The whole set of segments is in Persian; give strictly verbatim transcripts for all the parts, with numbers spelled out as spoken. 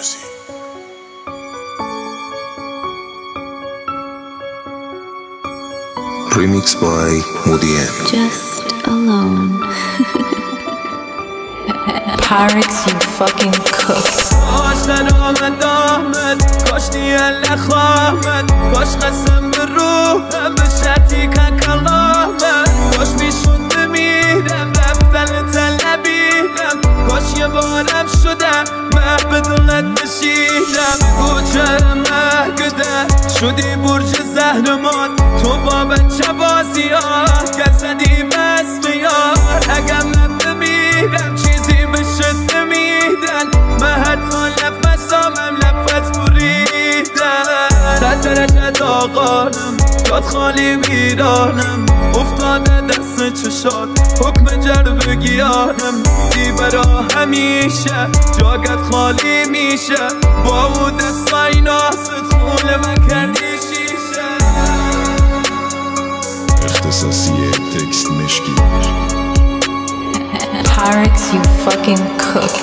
Mercy. Remixed by Moody M. Just alone. Pirates, you fucking cook. کاش نرامد آمد کاش دیل نخواهد کاش قسم به روحم به شرطی که کلامد کاش میشون بمیرم رفتن طلبیدم کاش یه بارم شدم مه به دلت بشیدم کوچه مهگده شدی برج زهرمان تو با بچه بازی ها که زدی بست یار اگم نبمیرم چیزی بشد نمیدن من حتی نفسامم نفس بریدن صد درجه داغانم یاد خالی ویرانم افتاده دست چشات حکم جرب گیانم دی برا همیشه جاگت خالی میشه با او دستای ناست خونه من کردی شیشه اختصاصی تکست مشکی Pirates, you fucking cook.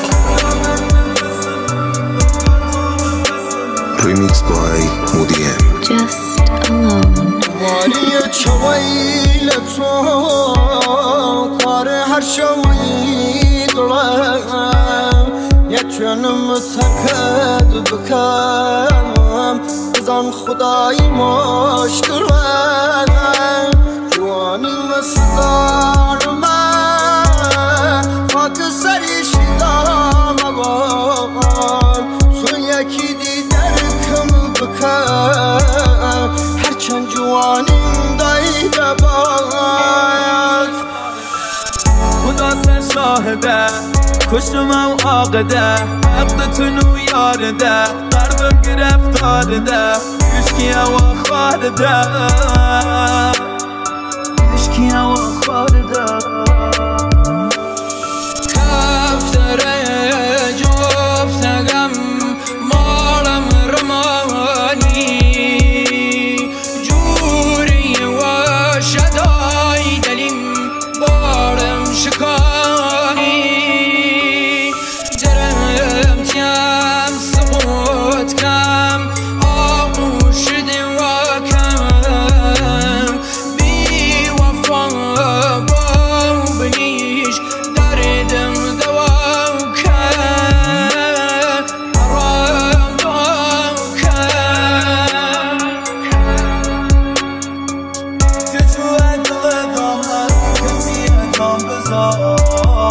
Remixed by Moody M. Just alone. واری چویل تو کار هر شوی دلم یتونم سکت بکم بزن خدای مشکلم جوانی مسزار من خاک سری شیدام بان تو یکی دیدر کم بکم هرچند جوانیم دایده باید خدا سر شاهده کشتم و عاقده عقدتونو یارده قربم گرفتارده عشقی هوا خارده عشقی هوا خارده کفتره جفتگم مارم رمانی جوری و شدای دلیم بارم شکانی درم تیم سقوط کم آغوش دیوا کم بی وفا با بنیش دردم دوا کم حرام دوا کم چجوه دل دامن کسی انجام بذاری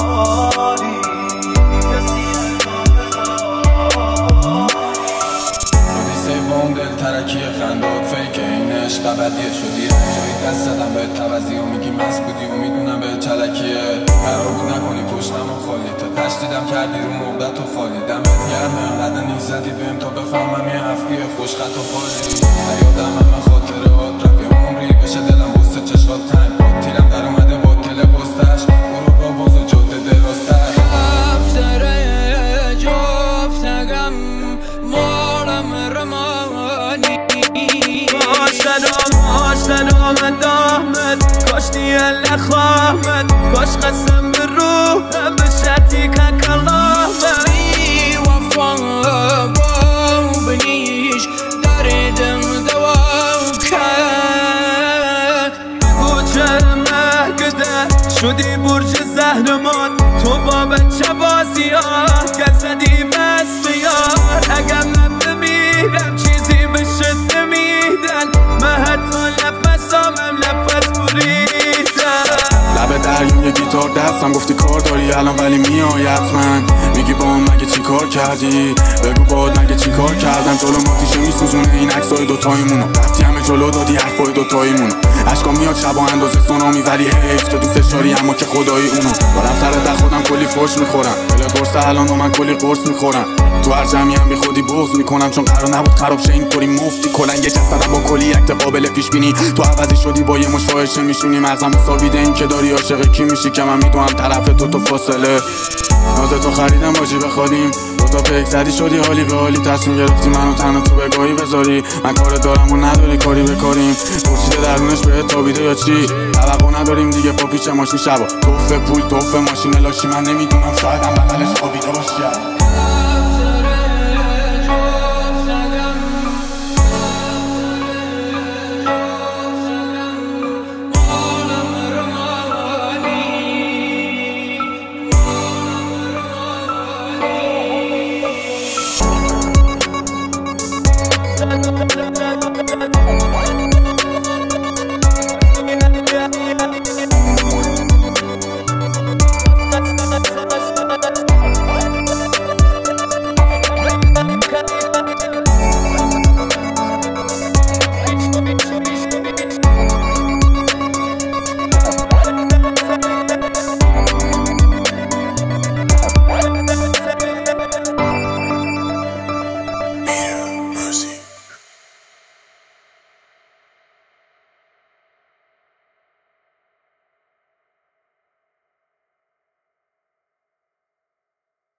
کسی انجام بذاری شدی سیوم دل ترکی خندات فیک این عشق ابدیه شدی جایی دست زدم به توزی و میگی مست بودی و میدونم به چلکیه قرار بود نکنی پشتم و خالی تا تشدیدم کردی رو مقدت و خالی دمت گرم انقدر نیز زدی بهم تا بفهمم یه افقی خوش خط و خالی نیادم همه خاطرات رفت یه عمری بشه دلم بسته چشات تنگ با تیرم در اومده با تل بستش برو را باز و جاده درازتر کفتره جفتگم مارم رمانی کاش نرام نرامد آمد کاش دیل نخواهد کاش قسم به روحم به شرطی که کلامد بی وفا با بنیش دردم دوا کن کوچه مهگده شدی برج زهرمان تو با بچه بازی ها که زدی بست یار اگم نبمیرم چیزی بشد نمیدن من حتی نفسامم نفس بریدن لب دریون یه گیتار دستم گفتی کار داری الان ولی میای حتما میگی با هم مگه چی کار کردی بگو باد مگه چی کار کردم جلو ماتیشه میسوزونه این عکسای دوتاییمونو رفتی همه جلو دادی حرفای دوتاییمونو اشکا میاد شب و اندازه سونامی ولی حیف تو دوستش داری اما که خدایی اونو دارم سر ده خودم کلی فوش میخورم دل قرص الان و من کلی قرص میخورم تو هر جمعی هم بی خودی بغض میکنم چون قرار نبود خراب شه اینطوری مفتی کلا یه جسدم با کلی اکت قابل پیش بینی تو عوضی شدی با یه مش فاحشه میشونی مغزم مساویده این که داری عاشق کی میشی که من میدونم طرف تو تو فاصله ناز تو خریدم باجی بخوادیم دوتا پیک زدی شدی حالی به حالی تصمیم گرفتی منو تنها تو بگاهی بذاری من کار دارم و نداری کاری بکاریم پرسیده درونش بهت تابیده یا چی توقع نداریم دیگه با پیچ ماشین شبا توفه پول توفه ماشین لاشی من نمیدونم شاید هم بغلش خوابیده باشی